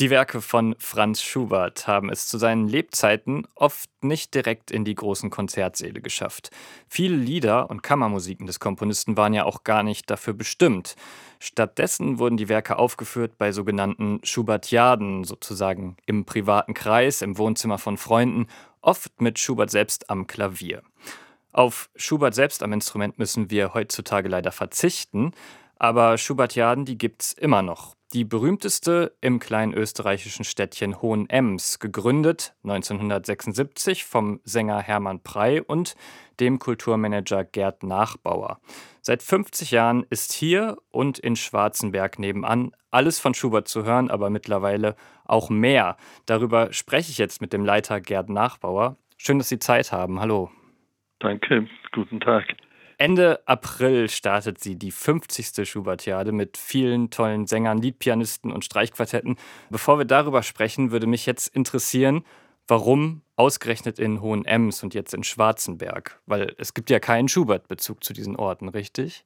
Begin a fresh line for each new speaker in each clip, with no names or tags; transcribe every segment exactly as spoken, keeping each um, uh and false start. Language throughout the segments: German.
Die Werke von Franz Schubert haben es zu seinen Lebzeiten oft nicht direkt in die großen Konzertsäle geschafft. Viele Lieder und Kammermusiken des Komponisten waren ja auch gar nicht dafür bestimmt. Stattdessen wurden die Werke aufgeführt bei sogenannten Schubertiaden, sozusagen im privaten Kreis, im Wohnzimmer von Freunden, oft mit Schubert selbst am Klavier. Auf Schubert selbst am Instrument müssen wir heutzutage leider verzichten, aber Schubertiaden, die gibt's immer noch. Die berühmteste im kleinen österreichischen Städtchen Hohenems, gegründet neunzehnhundertsechsundsiebzig vom Sänger Hermann Prey und dem Kulturmanager Gerd Nachbauer. Seit fünfzig Jahren ist hier und in Schwarzenberg nebenan alles von Schubert zu hören, aber mittlerweile auch mehr. Darüber spreche ich jetzt mit dem Leiter Gerd Nachbauer. Schön, dass Sie Zeit haben. Hallo.
Danke, guten Tag.
Ende April startet sie die fünfzigste Schubertiade mit vielen tollen Sängern, Liedpianisten und Streichquartetten. Bevor wir darüber sprechen, würde mich jetzt interessieren, warum ausgerechnet in Hohenems und jetzt in Schwarzenberg? Weil es gibt ja keinen Schubert-Bezug zu diesen Orten, richtig?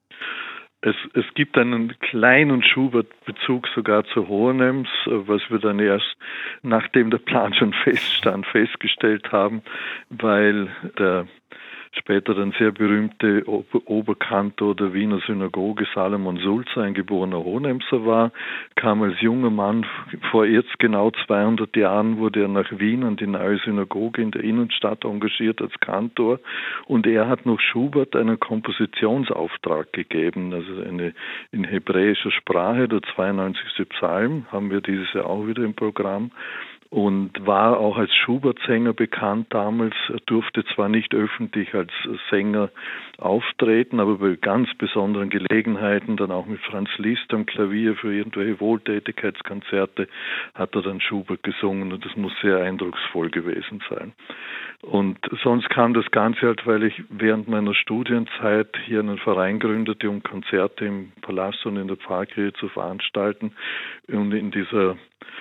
Es, es gibt einen kleinen Schubert-Bezug sogar zu Hohenems, was wir dann erst, nachdem der Plan schon feststand, festgestellt haben, weil der später dann sehr berühmte Oberkantor der Wiener Synagoge Salomon Sulzer, ein geborener Hohenemser war, kam als junger Mann vor jetzt genau zweihundert Jahren, wurde er nach Wien an die neue Synagoge in der Innenstadt engagiert als Kantor, und er hat noch Schubert einen Kompositionsauftrag gegeben, also eine in hebräischer Sprache, der zweiundneunzigste Psalm, haben wir dieses Jahr auch wieder im Programm. Und war auch als Schubert-Sänger bekannt damals. Er durfte zwar nicht öffentlich als Sänger auftreten, aber bei ganz besonderen Gelegenheiten, dann auch mit Franz Liszt am Klavier für irgendwelche Wohltätigkeitskonzerte, hat er dann Schubert gesungen, und das muss sehr eindrucksvoll gewesen sein. Und sonst kam das Ganze halt, weil ich während meiner Studienzeit hier einen Verein gründete, um Konzerte im Palast und in der Pfarrkirche zu veranstalten. Und in dieser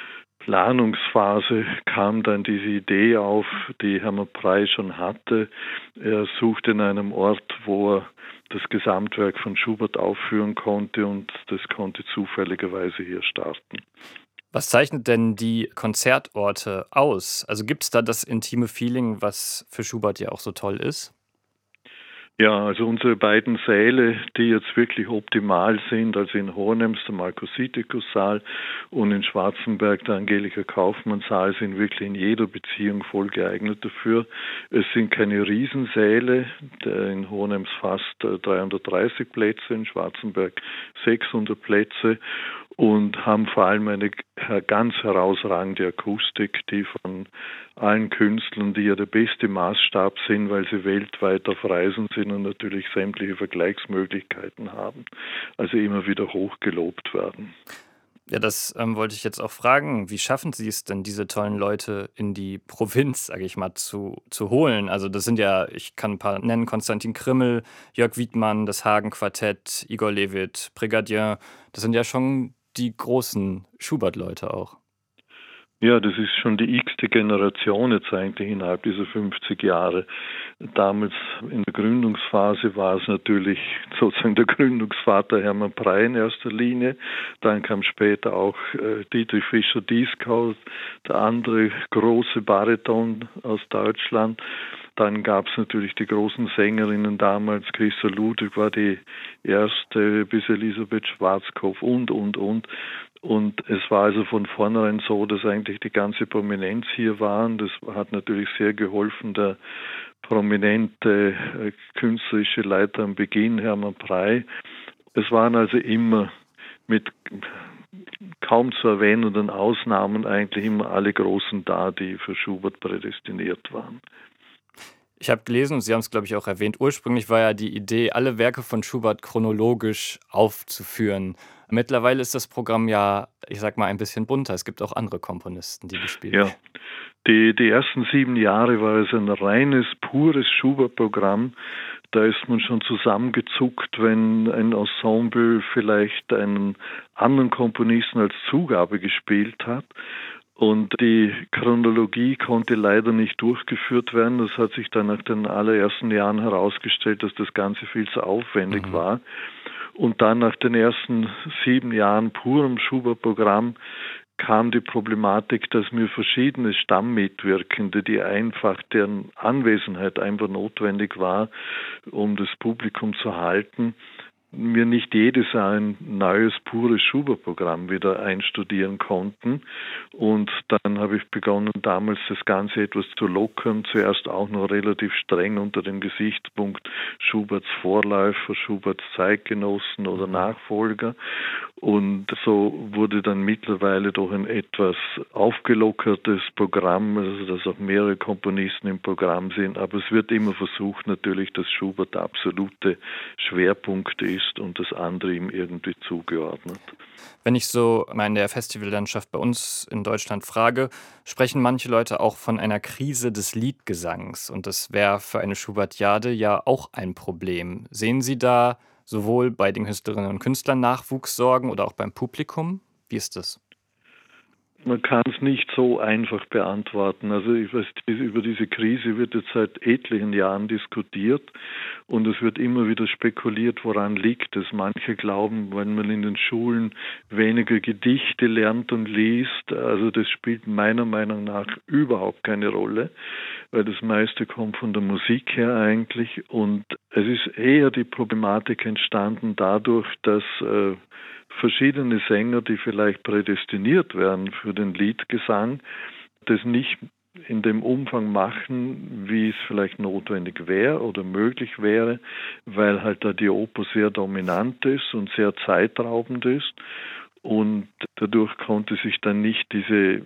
Planungsphase kam dann diese Idee auf, die Hermann Prey schon hatte. Er suchte in einem Ort, wo er das Gesamtwerk von Schubert aufführen konnte, und das konnte zufälligerweise hier starten.
Was zeichnet denn die Konzertorte aus? Also gibt es da das intime Feeling, was für Schubert ja auch so toll ist?
Ja, also unsere beiden Säle, die jetzt wirklich optimal sind, also in Hohenems der Markus-Sittikus-Saal und in Schwarzenberg der Angelika-Kaufmann-Saal, sind wirklich in jeder Beziehung voll geeignet dafür. Es sind keine Riesensäle, in Hohenems fast dreihundertdreißig Plätze, in Schwarzenberg sechshundert Plätze, und haben vor allem eine ganz herausragende Akustik, die von allen Künstlern, die ja der beste Maßstab sind, weil sie weltweit auf Reisen sind und natürlich sämtliche Vergleichsmöglichkeiten haben, also immer wieder hochgelobt werden.
Ja, das ähm, wollte ich jetzt auch fragen. Wie schaffen Sie es denn, diese tollen Leute in die Provinz, sage ich mal, zu, zu holen? Also das sind ja, ich kann ein paar nennen, Konstantin Krimmel, Jörg Wiedmann, das Hagen-Quartett, Igor Levit, Brigadier. Das sind ja schon die großen Schubert-Leute auch.
Ja, das ist schon die x-te Generation jetzt eigentlich innerhalb dieser fünfzig Jahre. Damals in der Gründungsphase war es natürlich sozusagen der Gründungsvater Hermann Prey in erster Linie. Dann kam später auch äh, Dietrich Fischer-Dieskau, der andere große Bariton aus Deutschland. Dann gab es natürlich die großen Sängerinnen damals. Christa Ludwig war die erste, bis Elisabeth Schwarzkopf und, und, und. Und es war also von vornherein so, dass eigentlich die ganze Prominenz hier war. Das hat natürlich sehr geholfen, der prominente äh, künstlerische Leiter am Beginn, Hermann Prey. Es waren also immer mit kaum zu erwähnenden Ausnahmen eigentlich immer alle Großen da, die für Schubert prädestiniert waren.
Ich habe gelesen, und Sie haben es, glaube ich, auch erwähnt, ursprünglich war ja die Idee, alle Werke von Schubert chronologisch aufzuführen. Mittlerweile ist das Programm ja, ich sag mal, ein bisschen bunter. Es gibt auch andere Komponisten, die gespielt werden.
Ja, die, die ersten sieben Jahre war es ein reines, pures Schubert-Programm. Da ist man schon zusammengezuckt, wenn ein Ensemble vielleicht einen anderen Komponisten als Zugabe gespielt hat. Und die Chronologie konnte leider nicht durchgeführt werden. Das hat sich dann nach den allerersten Jahren herausgestellt, dass das Ganze viel zu aufwendig mhm. war. Und dann nach den ersten sieben Jahren purem Schubert-Programm kam die Problematik, dass mir verschiedene Stammmitwirkende, die einfach, deren Anwesenheit einfach notwendig war, um das Publikum zu halten, mir nicht jedes Jahr ein neues, pures Schubert-Programm wieder einstudieren konnten. Und dann habe ich begonnen, damals das Ganze etwas zu lockern. Zuerst auch noch relativ streng unter dem Gesichtspunkt Schuberts Vorläufer, Schuberts Zeitgenossen oder Nachfolger. Und so wurde dann mittlerweile doch ein etwas aufgelockertes Programm, also dass auch mehrere Komponisten im Programm sind. Aber es wird immer versucht natürlich, dass Schubert der absolute Schwerpunkt ist und das andere ihm irgendwie zugeordnet.
Wenn ich so mal in der Festivallandschaft bei uns in Deutschland frage, sprechen manche Leute auch von einer Krise des Liedgesangs. Und das wäre für eine Schubertiade ja auch ein Problem. Sehen Sie da sowohl bei den Künstlerinnen und Künstlern Nachwuchssorgen oder auch beim Publikum? Wie ist das?
Man kann es nicht so einfach beantworten. Also ich weiß, über diese Krise wird jetzt seit etlichen Jahren diskutiert und es wird immer wieder spekuliert, woran liegt es. Manche glauben, wenn man in den Schulen weniger Gedichte lernt und liest, also das spielt meiner Meinung nach überhaupt keine Rolle, weil das meiste kommt von der Musik her eigentlich und es ist eher die Problematik entstanden dadurch, dass äh, verschiedene Sänger, die vielleicht prädestiniert wären für den Liedgesang, das nicht in dem Umfang machen, wie es vielleicht notwendig wäre oder möglich wäre, weil halt da die Oper sehr dominant ist und sehr zeitraubend ist und dadurch konnte sich dann nicht diese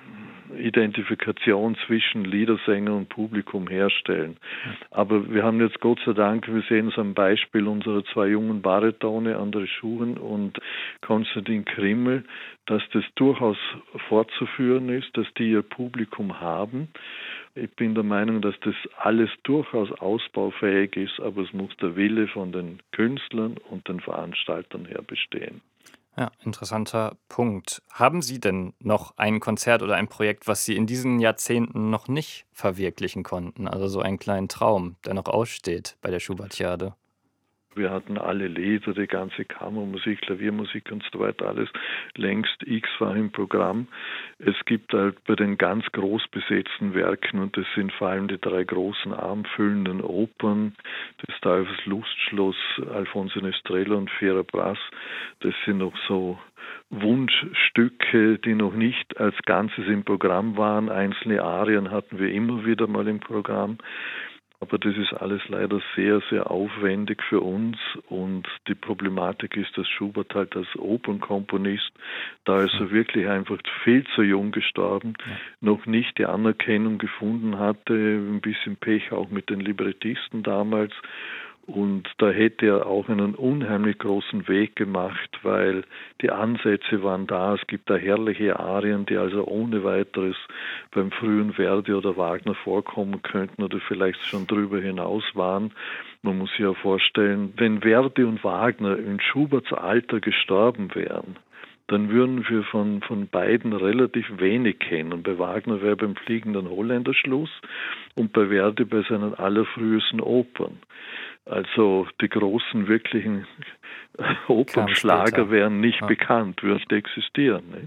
Identifikation zwischen Liedersänger und Publikum herstellen. Aber wir haben jetzt Gott sei Dank, wir sehen es am Beispiel unserer zwei jungen Baritone, André Schuhen und Konstantin Krimmel, dass das durchaus fortzuführen ist, dass die ihr Publikum haben. Ich bin der Meinung, dass das alles durchaus ausbaufähig ist, aber es muss der Wille von den Künstlern und den Veranstaltern her bestehen.
Ja, interessanter Punkt. Haben Sie denn noch ein Konzert oder ein Projekt, was Sie in diesen Jahrzehnten noch nicht verwirklichen konnten? Also so einen kleinen Traum, der noch aussteht bei der Schubertiade?
Wir hatten alle Lieder, die ganze Kammermusik, Klaviermusik und so weiter, alles längst x-fach im Programm. Es gibt halt bei den ganz groß besetzten Werken, und das sind vor allem die drei großen abendfüllenden Opern, des Teufels Lustschloss, Alfonso Nestrella und Fiera Brass, das sind noch so Wunschstücke, die noch nicht als Ganzes im Programm waren. Einzelne Arien hatten wir immer wieder mal im Programm. Aber das ist alles leider sehr, sehr aufwendig für uns und die Problematik ist, dass Schubert halt als Opernkomponist, da ist er wirklich einfach viel zu jung gestorben, ja. noch nicht die Anerkennung gefunden hatte, ein bisschen Pech auch mit den Librettisten damals. Und da hätte er auch einen unheimlich großen Weg gemacht, weil die Ansätze waren da. Es gibt da herrliche Arien, die also ohne weiteres beim frühen Verdi oder Wagner vorkommen könnten oder vielleicht schon drüber hinaus waren. Man muss sich ja vorstellen, wenn Verdi und Wagner in Schuberts Alter gestorben wären, dann würden wir von, von beiden relativ wenig kennen. Bei Wagner wäre beim Fliegenden Holländer Schluss und bei Verdi bei seinen allerfrühesten Opern. Also die großen wirklichen Opernschlager wären nicht ja. bekannt, würden nicht existieren. Ne?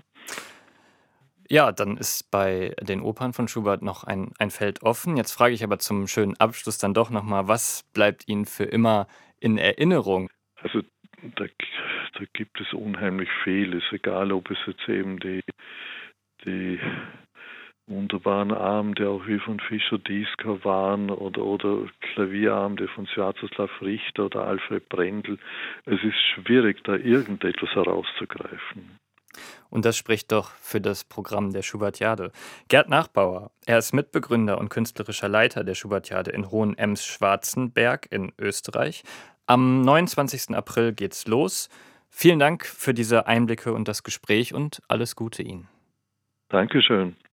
Ja, dann ist bei den Opern von Schubert noch ein, ein Feld offen. Jetzt frage ich aber zum schönen Abschluss dann doch nochmal, was bleibt Ihnen für immer in Erinnerung?
Also da, da gibt es unheimlich vieles, egal ob es jetzt eben die, die wunderbaren Abende auch wie von Fischer-Dieskau waren oder, oder Klavierabende von Swiatoslav Richter oder Alfred Brendel. Es ist schwierig, da irgendetwas herauszugreifen.
Und das spricht doch für das Programm der Schubertiade. Gerd Nachbauer, er ist Mitbegründer und künstlerischer Leiter der Schubertiade in Hohenems-Schwarzenberg in Österreich. Am neunundzwanzigsten April geht's los. Vielen Dank für diese Einblicke und das Gespräch und alles Gute Ihnen.
Dankeschön.